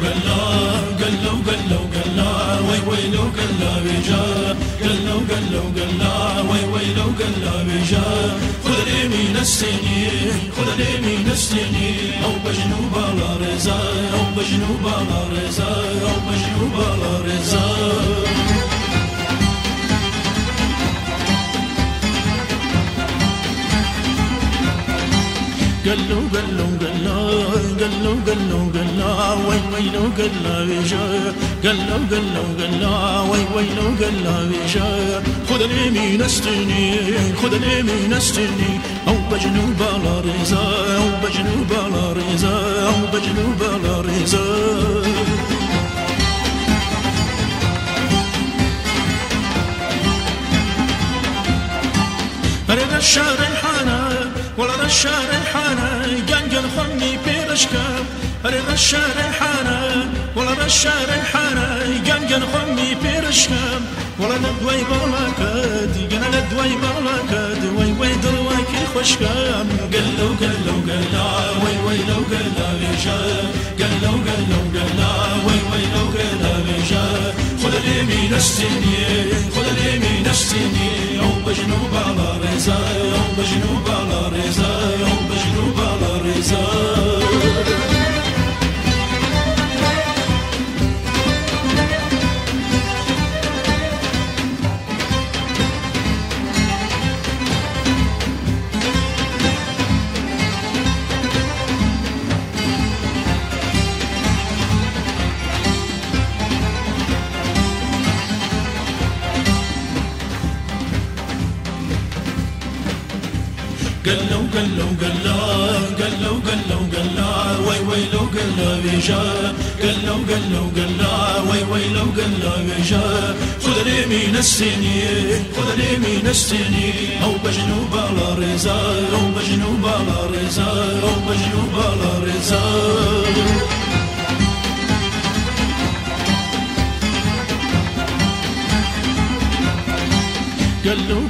قلا وي ويلو قلا بجا قلا وي ويلو قلا بجا خذ لي من السنين خذ لي من السنين او بجنوب على رزا او بجنوب على رزا او بجنوب على رزا قلو قلا وي ويلو قلا بجا قلا وي ويلو قلا بجا خذ لي من السنين خذ لي من السنين او بجنوب على رزا او بجنوب على رزا او بجنوب على رزا أرد الشارع حانا ولا الشارع حانا جنجل خمي بيرشكاب أرد الشارع حانا ولا الشارع حانا جنجل خمي بيرشكاب ولا ندوي بلاكاد جنا ندوي بلاكاد وي دلواك خوشكام قلو قلا وي لو قلا بجا قلو قلا وي لو قلا بجا خذ لي من السنين خذ لي من السنين او بجنوب على رزا او بجنوب على رزا او بجنوب على رزا قلو وي لو قلا بجا قلو وي لو قلا بجا خذ لي من السنين خذ لي من السنين او بجنوب على رزا او بجنوب على رزا او بجنوب على رزا قلو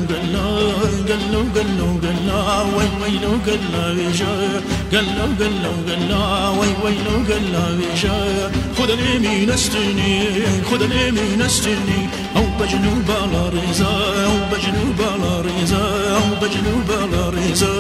قلا وي لو قلا بجا قلو وي لو قلا بجا خذ لي من السنين خذ لي من السنين او بجنوب على رزا او بجنوب على رزا او بجنوب على رزا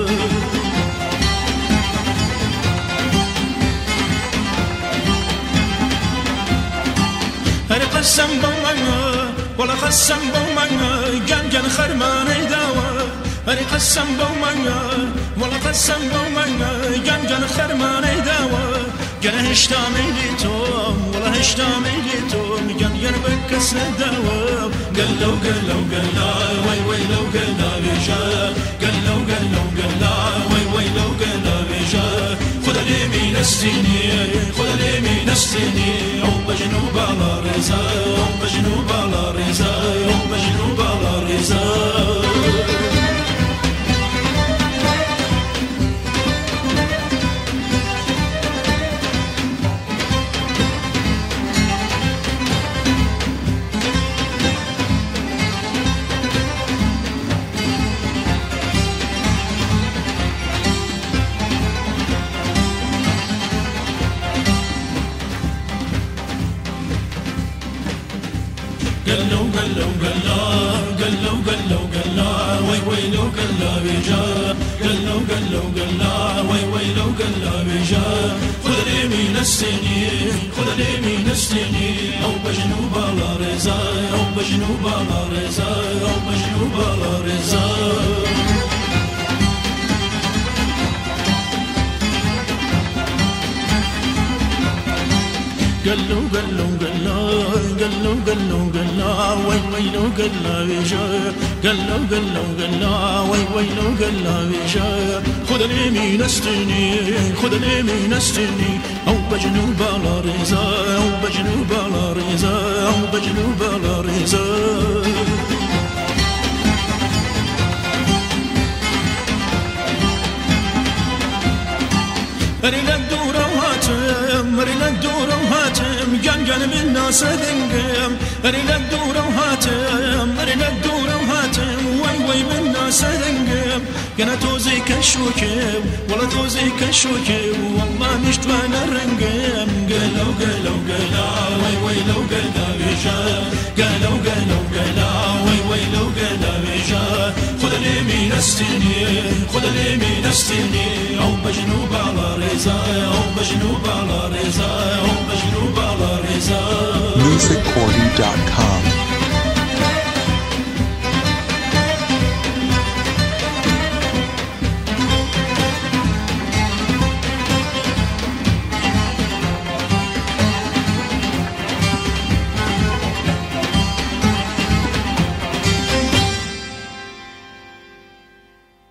قسم بومنا ولا قسم بومنا جنجن خرمان داوا هري قسم بومنا ولا قسم بومنا جنجن خرمان داوا جن هشتامي توم ولا هشتامي توم جنجن بكس داوا قلو قلا وي لو قلا بجا قلو قلا وي لو قلا بجا خذ لي من السنين خذ لي من السنين او بجنوب على رزا او بجنوب على رزا او بجنوب على رزا قلو وي لو قلا بجا قلو وي لو قلا بجا خذ لي من السنين خذ لي من السنين او بجنوب على رزا او بجنوب على رزا او بجنوب على رزا قلو قلا وي لو قلا بجا قلو وي لو قلا بجا خذ لي من السنين خذ لي من السنين او بجنوب على رزا او بجنوب على رزا او بجنوب على رزا رينا الدور وهاتم رينا الدور وهاتم جنجن من ناس دنقم رينا الدور وهاتم رينا الدور وهاتم وي من ناس دنقم قنا توزي كشوكي ولا توزي كشوكي والله مشتوان الرنقم قالوا قالوا قالا وي وي لو قالا بيجا قالوا قالوا قالا وي وي لو قالا بيجا خذ اليمين استني خذ اليمين استني او بجنوب على رزا او بجنوب على رزا او بجنوب على رزا musiccordy.com